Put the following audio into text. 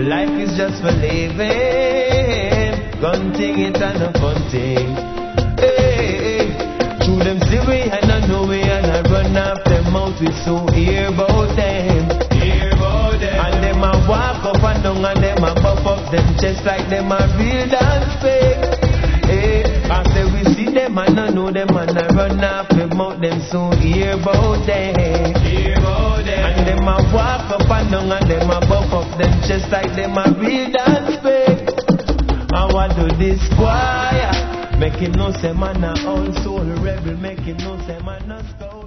Life is just for living. Gun thing it and a fun thing. Hey, through them see we and I know we and I run off them mouth we so hear about them. And them a walk up and down and them a buff up them chest like them a real dance fake. Hey, after we see them and I know them and I run off them mouth them so hear about them. And them a walk up and down and them a buff up them chest like them a real dance fake. I want to this choir, make it no say man a old soul rebel, make it no say man a scout.